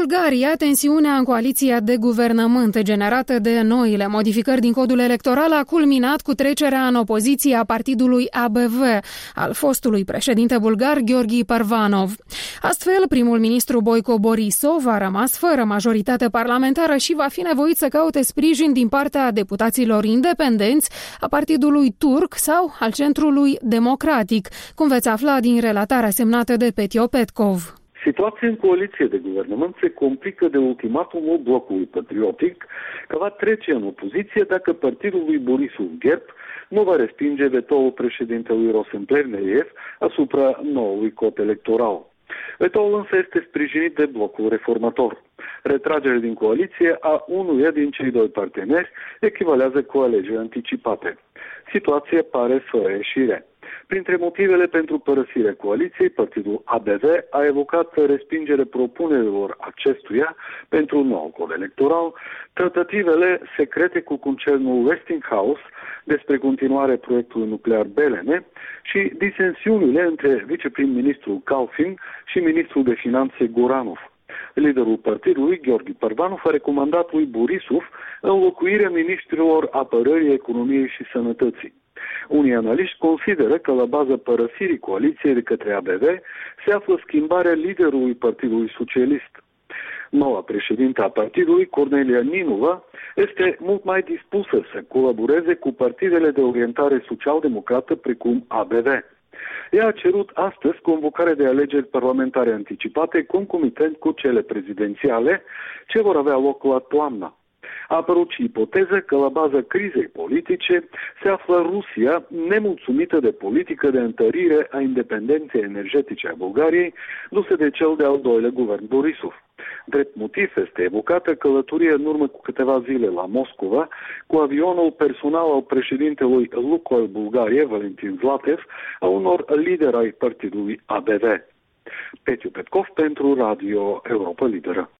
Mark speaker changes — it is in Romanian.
Speaker 1: Bulgaria, tensiunea în coaliția de guvernământ generată de noile modificări din codul electoral a culminat cu trecerea în opoziție a partidului ABV, al fostului președinte bulgar Gheorghe Parvanov. Astfel, primul ministru Boyko Borisov a rămas fără majoritate parlamentară și va fi nevoit să caute sprijin din partea deputaților independenți, a partidului turc sau al centrului democratic, cum veți afla din relatarea semnată de Petio Petkov.
Speaker 2: Situația în coaliție de guvernământ se complică de ultimatumul blocului patriotic, că va trece în opoziție dacă partidul lui Borisov GERB nu va respinge vetoul președintelui Rosen Plevneev asupra noului cod electoral. Vetoul însă este sprijinit de blocul reformator. Retragerea din coaliție a unuia din cei doi parteneri echivalează cu alegeri anticipate. Situația pare fără ieșire. Printre motivele pentru părăsirea coaliției, partidul ABV a evocat respingerea propunerilor acestuia pentru un nou cod electoral, tratativele secrete cu concernul Westinghouse despre continuarea proiectului nuclear BLN și disensiunile între viceprim-ministrul Kalfin și ministrul de finanțe Goranov. Liderul partidului, Gheorghe Parvanov, a recomandat lui Borisov înlocuirea ministrilor apărării, economiei și sănătății. Unii analiști consideră că la baza părăsirii coaliției de către ABV se află schimbarea liderului Partidului Socialist. Noua președintă a partidului, Cornelia Ninova, este mult mai dispusă să colaboreze cu partidele de orientare social-democrată precum ABV. Ea a cerut astăzi convocarea de alegeri parlamentare anticipate concomitent cu cele prezidențiale, ce vor avea loc la toamnă. A apărut și ipoteza că la baza crizei politice se află Rusia, nemulțumită de politică de întărire a independenței energetice a Bulgariei, dusă de cel de-al doilea guvern Borisov. Drept motiv este evocată călătorie în urmă cu câteva zile la Moscova cu avionul personal al președintelui Lukoil Bulgarie, Valentin Zlatev, a unor lideri ai partidului ABV. Petio Petkov pentru Radio Europa Liberă.